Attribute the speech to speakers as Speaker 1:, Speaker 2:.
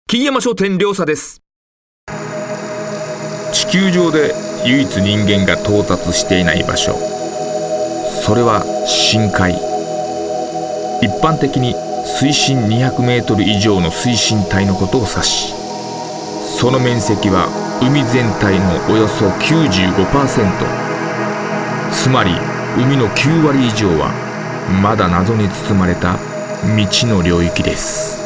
Speaker 1: 桐山商店良佐です。地球上で唯一人間が到達していない場所、それは深海。一般的に水深200メートル以上の水深帯のことを指し、その面積は海全体のおよそ 95%、 つまり海の9割以上はまだ謎に包まれた未知の領域です。